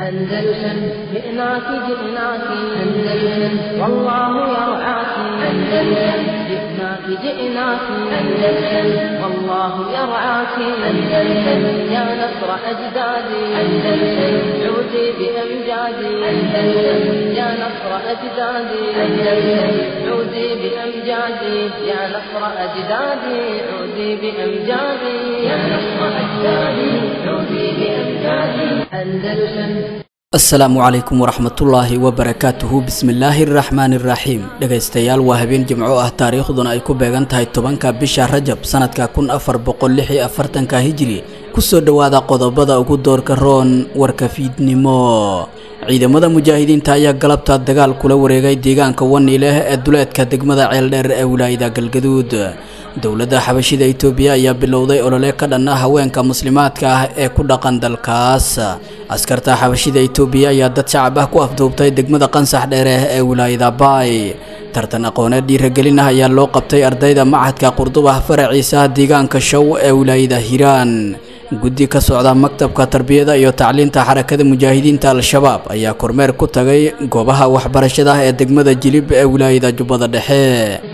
أندلسن جئناك جئناك أندلسن والله يرعاك أندلسن جئناك جئناك أندلسن والله يرعاك أندلسن يا نصر أجدادي أندلسن عودي بأمجادي أندلسن يا نصر أجدادي أندلسن عودي بأمجادي يا نصر أجدادي عودي بأمجادي يا نصر أجدادي عودي بأمجادي أندلسن. السلام عليكم ورحمة الله وبركاته. بسم الله الرحمن الرحيم. dhageystayaal waa habeen jimco ah taariikhduna ay ku beegan tahay 10ka bisha Rajab sanadka 1446 Hijri. Kusoo dhawaada qodobada ugu doorka roon warka fiidnimo. ciidamada mujaahidiinta ayaa galabta dagaal kula wareegay deegaanka Waniileh ee duleedka degmada Ceeldheer ee wilaayada Galgaduud. dowladda xabashida Itoobiya ayaa bilowday olole ka dhan ah haweenka muslimaadka ah ee ku dhaqan dalkaas. askarta xabashida Itoobiya ayaa dad shacab ah ku afduubtay degmada Qansax Dheere ee wilaayada Baay. tartan aqooneed dhiirigelin ah ayaa loo qabtay ardayda macadka Qurdubah faraciisa deegaanka Shaw ee wilaayada Hiiraan. guddi ka socda maktabka tarbiyada iyo tacliinta xarakada mujaahidiinta al-shabaab ayaa kormeer ku tagay goobaha waxbarashada ee degmada Jilib ee wilaayada Jubbada Dhexe.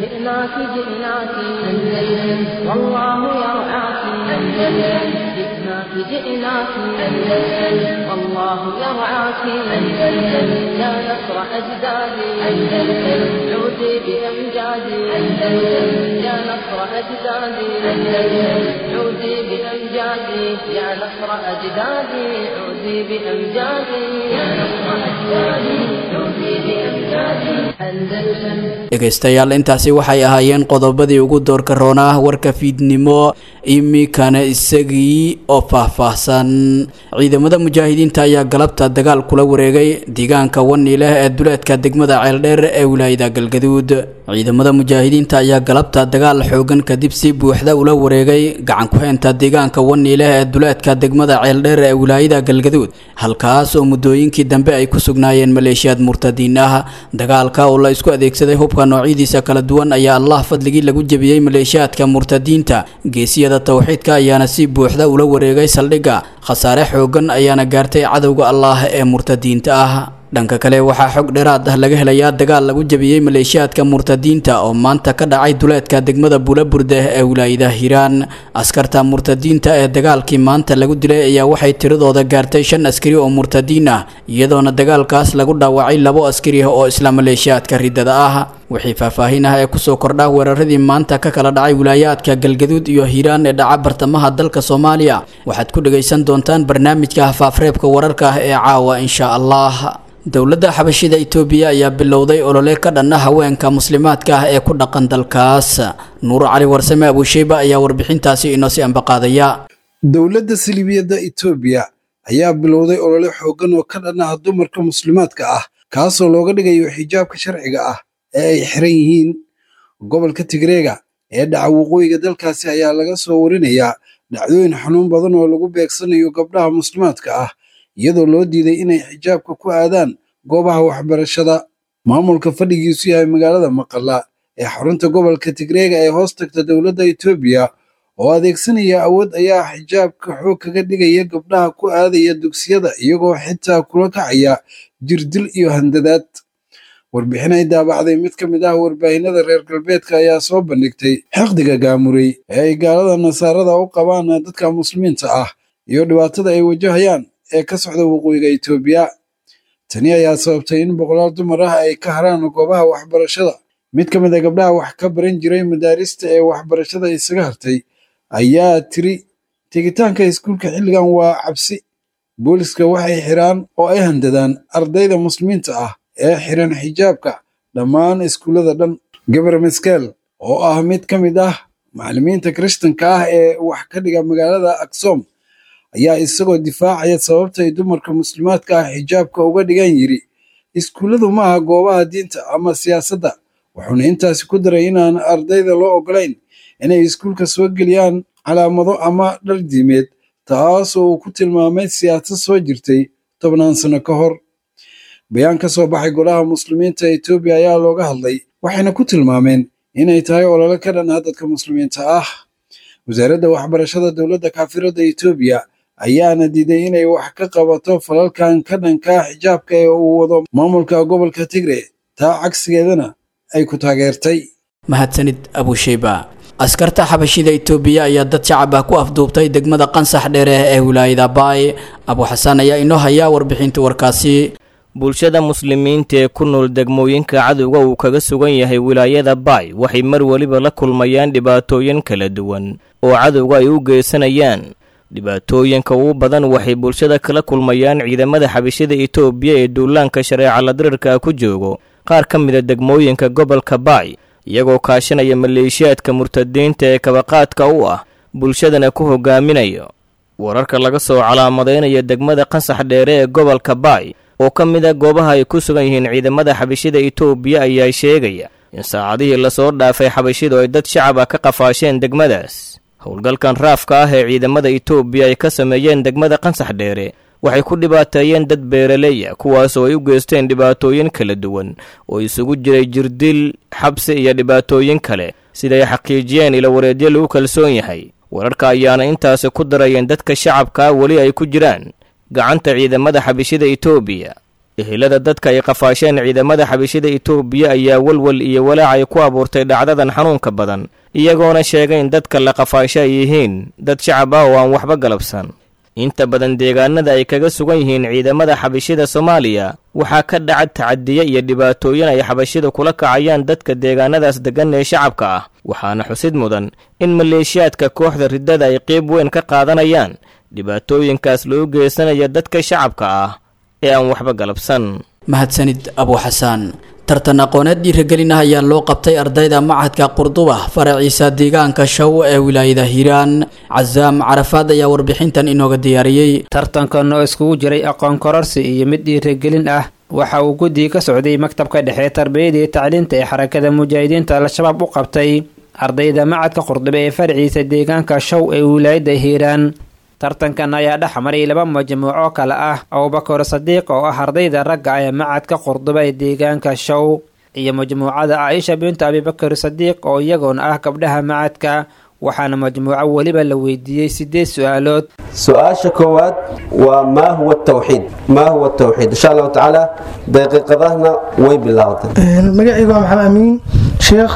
جئناك أندلسن والله يرعاك أندلسن يا نصر أجدادي أندلسن عودي بأمجادي أندلسن يا نصر أجدادي أندلسن عودي بأمجادي يا نصر أجدادي عودي بأمجادي يا نصر أجدادي عودي بأمجادي أندلسن. dhageystayaal intaasi waxay ahaayeen qodobadii ugu doorka roonaa warka fiidnimo imikana isagii oo faahfaahsan. ciidamada mujaahidiinta ayaa galabta dagaal kula wareegay deegaanka Waniileh ee duleedka degmada Ceeldheer ee wilaayada Galgaduud. ciidamada mujaahidiinta ayaa galabta dagaal xoogan kadib si buuxda ula wareegay gacan ku haynta deegaanka Waniileh ee duleedka degmada Ceeldheer ee wilaayada Galgaduud, halkaas oo muddooyinkii dambe ay ku sugnaayeen maleeshiyad murtadiin ah. dagaalka oo la isku adeegsaday hubka noocyadiisa kala duwan ayaa Allah fadligii lagu jabiyay maleeshiyadka murtadiinta. geesiyada tawxiidka ayaana si buuxda ula wareegay saldhigga. khasaare xoogan ayaana gaartay cadowga Allah ee murtadiinta ah. dhanka kale waxaa xog dheeraad ah laga helayaa dagaal lagu jabiyay maleeshiyadka murtadiinta oo maanta ka dhacay duleedka degmada Buulaburde ee wilaayada Hiiraan. askarta murtadiinta ee dagaalkii maanta lagu dilay ayaa waxay tiradooda gaartay 5 askari oo murtadiin ah, iyadoona dagaalkaas lagu dhaawacay 2 askari oo isla maleeshiyadka ridada ah. wixii faahfaahin ah ee kusoo kordha weeraradii maanta ka kala dhacay wilaayadka Galgaduud iyo Hiiraan ee dhaca bartamaha dalka Soomaaliya waxaad ku dhageysan doontaan barnaamijka faafareebka wararka ee caawa insha Allah. dowladda xabashida Itoobiya ayaa bilowday olole ka dhan ah haweenka muslimaadka ah ee ku dhaqan dalkaas. Nuur Cali Warsame Abu Shayba ayaa warbixintaasi inoo si anbaqaadaya. dowladda Silibiyada Itoobiya ayaa bilowday olole xoogan oo ka dhan ah dumarka muslimaadka ah kaasoo looga dhigayo xijaabka sharciga ah ee ay xiran yihiin. gobolka Tigreega ee dhaca waqooyiga dalkaasi ayaa laga soo warinayaa dhacdooyin xanuun badan oo lagu beegsanayo gabdhaha muslimaadka ah iyadoo loo diiday inay xijaabka ku aadaan goobaha waxbarashada. maamulka fadhigiisu yahay magaalada Maqalla ee xarunta gobolka Tigreega ee hoos tagta dowladda Itoobiya oo adeegsanaya awood ayaa xijaabka xoog kaga dhigaya gabdhaha ku aadaya dugsiyada iyagoo xitaa kula kacaya jirdil iyo handadaad. warbixin ay daabacday mid ka mid ah warbaahinada reer galbeedka ayaa soo bandhigtay xaqdiga gaamuray ee ay gaalada nasaarada u qabaan dadka muslimiinta ah iyo dhibaatada ay wajahayaan ee ka socda waqooyiga Itoobiya. tani ayaa sababtay in boqolaal dumar ah ay ka haraan goobaha waxbarashada. mid ka mid ah gabdhaha wax ka baran jiray madaarista ee waxbarashada isaga hartay ayaa tiri tegitaanka iskuulka xilligan waa cabsi. booliska waxay xiraan oo ay handadaan ardayda muslimiinta ah ee xiran xijaabka dhammaan iskuullada dhan. gabar Maskeel oo ah mid ka mid ah macallimiinta Kirishtanka ah ee wax ka dhiga magaalada Aksom ayaa isagoo difaacaya sababta ay dumarka muslimaadka ah xijaabka uga dhigan yiri iskuulladu ma aha goobaha diinta ama siyaasadda. wuxuuna intaasi ku daray inaan ardayda loo ogolayn inay iskuulka soo geliyaan calaamado ama dhar diimeed, taasoo uu ku tilmaamay siyaasad soo jirtay 10 sano ka hor. bayaan ka soo baxay golaha muslimiinta Itoobiya ayaa looga hadlay waxayna ku tilmaameen inay tahay olole ka dhan ah dadka muslimiinta ah. wasaaradda waxbarashada dowladda kaafirada Itoobiya ayaana diiday inay wax ka qabato falalkan ka dhanka xijaabka ee uu wado maamulka gobolka Tigray taa cagsigeedana ay ku taageertay. mahadsanid abushayba. askarta xabashida Itoobiya ayaa dad shacab ah ku afduubtay degmada Qansax Dheere ee wilaayada Baay. Abu Xasan ayaa inoo haya warbixinta warkaasi. bulshada muslimiinta ee ku nool degmooyinka cadowga uu kaga sugan yahay wilaayada Baay waxay mar waliba la kulmayaan dhibaatooyin kala duwan oo cadowga ay u geysanayaan. dhibaatooyinka ugu badan waxay bulshada kala kulmayaan ciidamada xabashida Itoobiya ee duulaanka shareeca la dirirka ku joogo qaar ka mid ah degmooyinka gobolka Baay iyagoo kaashanaya maleeshiyaadka murtadiinta ee kabaqaadka u ah bulshadana ku hogaaminayo. wararka laga soo calaamadeynayo degmada Qansax Dheere ee gobolka Baay oo ka mid ah goobaha ay ku sugan yihiin ciidamada xabashida Itoobiya ayaa sheegaya in saacadihii la soo dhaafay xabashidu ay dad shacab ah ka qafaasheen degmadaas. howlgalkan raafka ah ee ciidamada Itoobiya ay ka sameeyeen degmada Qansax Dheere waxay ku dhibaateeyeen dad beeraley ah kuwaas oo ay u geysteen dhibaatooyin kala duwan oo isugu jiray jirdil, xabsi iyo dhibaatooyin kale sida ay xaqiijiyeen ila wareedyo lagu kalsoon yahay. wararka ayaana intaasi ku darayeen dadka shacabka weli ay ku jiraan gacanta ciidamada xabashida Itoobiya. ehelada dadka ay qafaasheen ciidamada xabashida Itoobiya ayaa walwal iyo walaac ay ku abuurtay dhacdadan xanuunka badan iyagoona sheegay in dadka la qafaashay ay yihiin dad shacab ah oo aan waxba galabsan. inta badan deegaanada ay kaga sugan yihiin ciidamada xabashida Soomaaliya waxaa ka dhacay tacadiye iyo dhibaatooyin ay xabashida kula kacayaan dadka deegaanadaas degan ee shacabka ah. waxaana xusid mudan in maleeshiyaadka kooxda ridada ay qayb weyn ka qaadanayaan dhibaatooyinkaas loo geysanayo dadka shacabka ah ee aan waxba galabsan. mahadsanid Abu Xasan. tartan aqooneed dhiirigelin ah ayaa loo qabtay ardayda macadka Qurduba faraciisa deegaanka Shaw ee wilaayada Hiiraan. Cazaam Carafaad ayaa warbixintan inooga diyaariyay. tartankan oo iskugu jiray aqoon kororsi iyo mid dhiirigelin ah waxa uu guddiga ka socday maktabka dhexe tarbiyada iyo tacliinta ee xarakada mujaahidiinta al-shabaab u qabtay ardayda macadka Qurduba ee faraciisa deegaanka Shaw ee wilaayada Hiiraan. tartankan ayaa dhexmaray laba majmuuco kale ah Abubakar Sadiiq oo ah ardayda ragga ee macadka Qurduba ee deegaanka Shaw iyo majmuucada Aisha bint Abubakar Sadiiq oo iyagoona ah gabdhaha macadka. waxaana majmuuco waliba la weydiiyey 8 su'aalood. su'aasha koowaad waa ma huwa tawxiid insha Allah taala daqiiqadahna way bilaabatay. magacaygu waa Maxamed Amiin Sheekh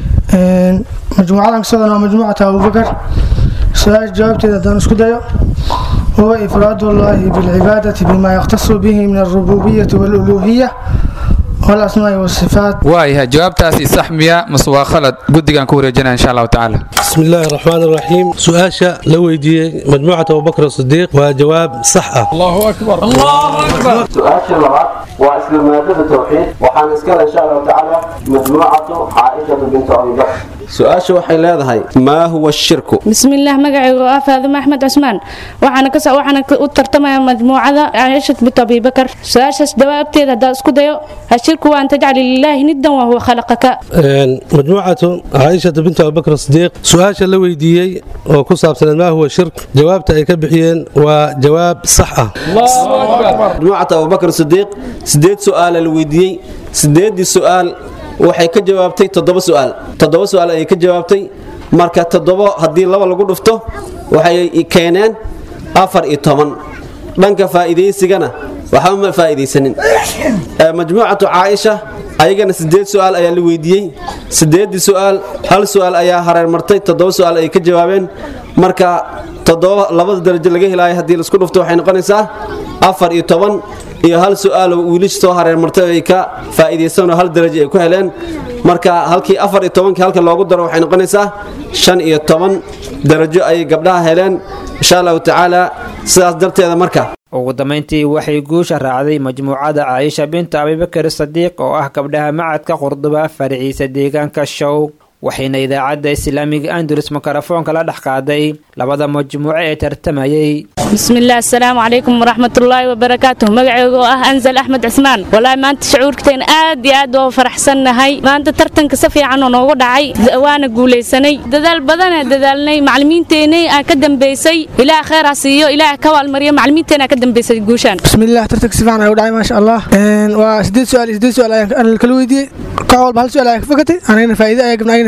majmuucadan sidoo majmuucada Abubakar. سؤال جوابتي دان اسكو دايو هو إفراد الله بالعبادة بما يختص به من الربوبية والألوهية والأسماء والصفات. وايها جوابتاسي صح ميا مسوا خلط قدقان كوريجنا إن شاء الله تعالى. بسم الله الرحمن الرحيم. سؤال لويدي مجموعة أبو بكر الصديق وجواب صح. الله أكبر الله أكبر. سؤال شرعة وإسلام مادة التوحيد وحنسكر إن شاء الله تعالى مجموعة عائشة بنت أبي بكر. سؤال شو حيلا هاي ما هو الشرك؟ بسم الله مقعي فاطمة أحمد عثمان وحنا أترتمى مجموعة عائشة بنت أبي بكر. سؤال جوابتي هذا اسكو دايو الشرك وأن تجعل لله ندا وهو خلقك. مجموعة عائشة بنت أبي بكر الصديق. سؤال لويديي وكصاب سنة ما هو الشرك؟ جوابته كبحيين وجواب صحة. الله أكبر. مجموعة أبو بكر الصديق 8 سؤال لويديي 8 سؤال waxay ka jawaabtay 7 su'aal ay ka jawaabtay marka 7 hadii laba lagu dhufto waxay keeneen 14 dhanka faa'iideysigana waxa ma faa'iideysanin. majmuucatu Aisha ayagana 8 su'aal ayaa la weydiiyay 8 su'aal hal su'aal ayaa hareer martay 7 su'aal ay ka jawaabeen marka 7 labada darajo laga helay hadii la isku dhufto waxay noqonaysaa 14 iyo hal su'aal oo wiilish soo hareer martay ay ka faa'iideysan hal darajo ay ku heleen marka halkii 14 halka loogu daro waxay noqonaysaa 15 darajo ay gabdhaha heleen insha Allah taala sidaas darteeda marka ugu dambeyntii waxay guusha raacday majmuucada Aisha bint Abubakar Sadiiq oo ah gabdhaha macadka Qurduba faraciisa deegaanka Shaw waxayna idaacada Islaamiga Andalus makarafoonka la dhaxqaaday labada majmuuco ee tartamayay. بسم الله السلام عليكم ورحمة الله وبركاته. مقعيقو أنزل أحمد عثمان والله ما أنت شعور كتين آد وفرحسنا هاي ما أنت ترتن كسفي عنه نوغد عاي وانا قولي سني دذال بدنا دذالني معلمين تيني أكدم بيسي إلى خير عسيو إلى كوال مريم معلمين تيني أكدم بيسي قوشان. بسم الله ترتن كسفي عنه ودعي ما شاء الله. وسديد سؤال أنا الكلويدي كوال بهال سؤال فقطي أنا فائدة أنا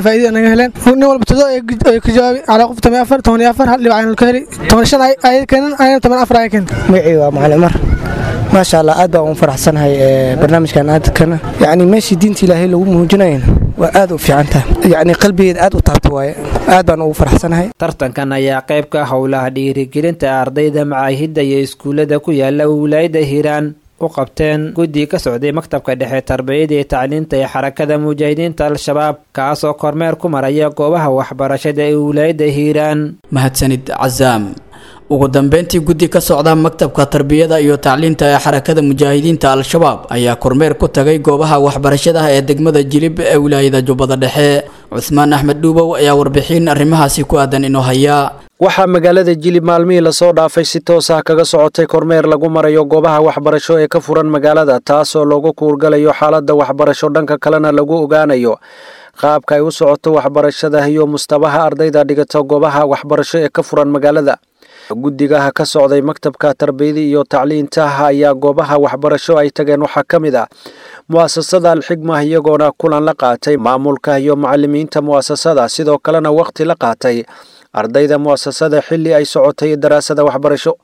faa'iido anaga heleen nin walba todo ay ka jawaabi calaa qof 14 hal dhibcan ka heli 15 ay keenan ay 14 ay keenan magacii waa macallin mar ما شاء الله أدبا ومفرحسن هاي برنامج كان أدكنا يعني ماشي دينتي إلهي لو موجودين وأدو في عنته يعني قلبي أدو تعطوي أدبا ومفرحسن هاي tartankan ayaa qayb ka howlaha dhiirigelinta ardayda macaahidda iyo iskuulada ku yaala wilaayada Hiiraan u qabteen guddi ka socday maktabka dhexe tarbiyada iyo tacliinta ee xarakada mujaahidiinta al-shabaab kaas oo kormeer ku maraya goobaha waxbarashada ee wilaayada Hiiraan. mahadsanid Cazaam. ugu dambeyntii guddi ka socda maktabka tarbiyada iyo tacliinta ee xarakada mujaahidiinta al-shabaab ayaa kormeer ku tagay goobaha waxbarashada ee degmada Jilib ee wilaayada Jubbada Dhexe. Cusmaan Axmed Dhuubow ayaa warbixin arrimahaasi ku aadan inoo haya. waxaa magaalada Jilib maalmihii la soo dhaafay si toos ah kaga socotay kormeer lagu marayo goobaha waxbarasho ee ka furan magaalada taasoo loogu kuurgalayo xaaladda waxbarasho dhanka kalena lagu ogaanayo qaabka ay u socoto waxbarashada iyo mustawaha ardayda dhigata goobaha waxbarasho ee ka furan magaalada. guddigaha ka socday maktabka tarbiyada iyo tacliinta ayaa goobaha waxbarasho ay tageen waxaa ka mid ah mu'asasada al-xigma iyagoona kulan la qaatay maamulka iyo macallimiinta mu'asasada sidoo kalena waqti la qaatay ardayda mu'asasada xilli ay socotay daraasada waxbarasho.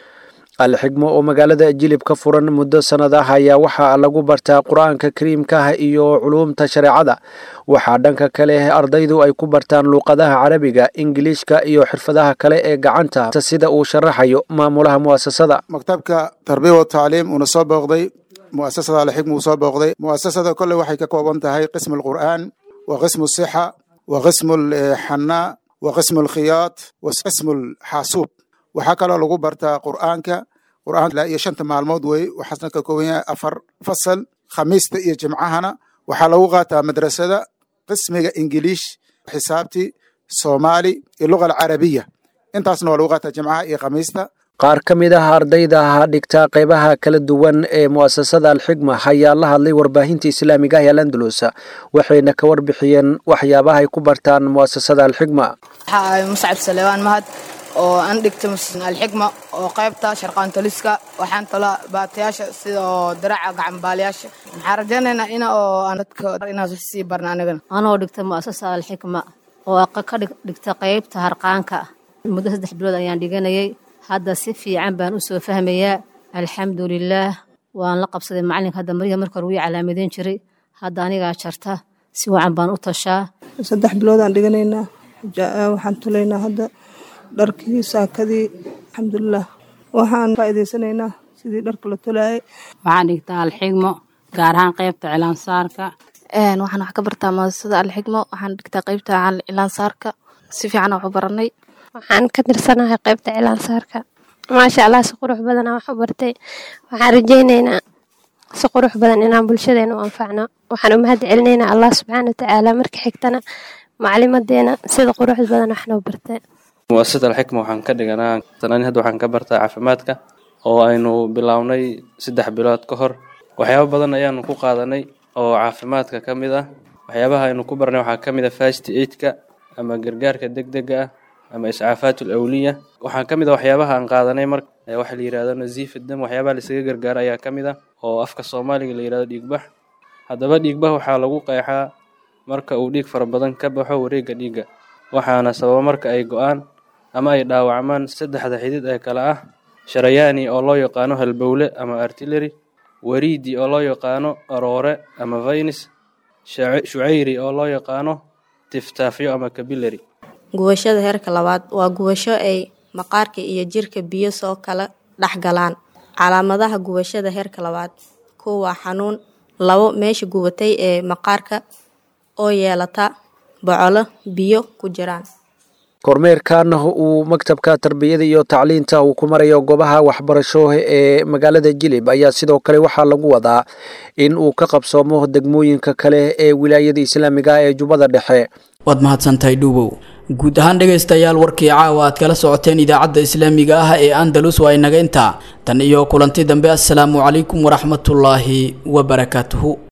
al-xigma oo magaalada Jilib ka furan muddo sanadaha ayaa waxaa lagu bartaa quraanka kariimka iyo culuumta shareecada. waxaa dhanka kale ardaydu ay ku bartaan luqadaha carabiga, ingiliishka iyo xirfadaha kale ee gacanta sida uu sharaxayo maamulaha mu'asasada. maktabka tarbiyada iyo tacliim una soo booqday mu'asasada al-xigma uu soo booqday. mu'asasada kulli waxay ka kooban tahay qismul qur'aan wa qismus sixa wa qismul xanaa wa qismul khiyaat wa qismul xaasuub. waxaa kaloo lagu bartaa qur'aanka ilaa iyo 5 maalmood wey waxaasna ka kooban yahay 4 fasal khamiista iyo jimcahana waxaa lagu qaataa madrasada qismiga ingiliish xisaabti soomaali iyo luqada carabiya intaasna waa lagu qaataa jimcaha iyo khamiista. qaar ka mid ah ardayda dhigta qaybaha kala duwan ee mu'asasada al-xigma ayaa la hadlay warbaahinta islaamiga ee Al-Andalus waxayna ka warbixiyeen waxyaabaha ay ku bartaan mu'asasada al-xigma. Muscab Salawaan Mahad oo aan dhigto al-xigma oo qaybta sharqaan taliska waxaan tala baatayaasha sida daraca gacan baaliyaasha maxaa rajaynaynaa in oo aan dadka inaan si barnaamijkan anoo dhigto mu'asasada al-xigma oo ka dhigta qaybta harqaanka muddo 3 bilood ayaan dhiganayay hadda si fiican baan u soo fahmayaa alxamdulillaah waan la qabsaday macalinka hadda markii hore uu calaamadeyn jiray hadda aniga jarta si wacan baan u tashaa 3 bilood aan dhiganaynaa waxaan tuleynaa hadda dharkii saakadii alxamdulillaah waxaan faa'iideysanaynaa sidii dharka la tolaayay. waxaan dhigtaa al-xigmo gaar ahaan qaybta cilaansaarka waxaan wax ka bartaa mu'asasada al-xigmo waxaan dhigtaa qaybta cilaansaarka si fiican wax u baranay. waxaan ka tirsanahay qaybta cilaansaarka maasha Allah si qurux badan wax u bartay waxaan rajaynaynaa si qurux badan inaan bulshadeena u anfacno waxaan u mahad celinaynaa Allah subhanahu wa ta'ala marka xigtana macallimadeena sida qurux badan wax noo bartay. mu'asasada al-xigma waxaan ka dhiganaa sanadii hadda waxaan ka bartaa caafimaadka oo aynu bilownay 3 bilood ka hor waxyaabo badan ayaanu ku qaadanay oo caafimaadka ka mid ah waxyaabaha aynu ku barnay waxaa ka mid ah first aid-ka ama gargaarka degdega ah ama iscaafatul awliya waxaan ka mid ah waxyaabaha aan qaadanay marka waxa la yiraahdo nasiif dam waxyaabaha la isaga gargaar ayaa ka mid ah oo afka Soomaaliga la yiraahdo dhiigbax. haddaba dhiigbax waxaa lagu qeexaa marka uu dhiig fara badan ka baxo wareegga dhiigga waxaana sababa marka ay go'aan ama ay dhaawacmaan 3 xidid ee kala ah sharayaani oo loo yaqaano halbowle ama artillery, wariidi oo loo yaqaano aroore ama veins, shucayri oo loo yaqaano tiftaafyo ama capillary. gubashada heerka labaad waa gubasho ay maqaarka iyo jirka biyo soo kala dhaxgalaan. calaamadaha gubashada heerka labaad waa xanuun, 2 meesha gubatay ee maqaarka oo yeelata bocolo biyo ku jiraan. kormeerkan uu maktabka tarbiyada iyo tacliinta uu ku marayo goobaha waxbarasho ee magaalada Jilib ayaa sidoo kale waxaa lagu wadaa in uu ka qabsoomo degmooyinka kale ee wilaayada islaamiga ee Jubbada Dhexe. waad mahadsantahay Dhuubow. guud ahaan dhageystayaal warkii caawa aad kala socoteen idaacadda islaamiga ah ee Andalus waa inaga intaa tan iyo kulanti dambe. assalaamu calaykum waraxmatullaahi wabarakaatuhu.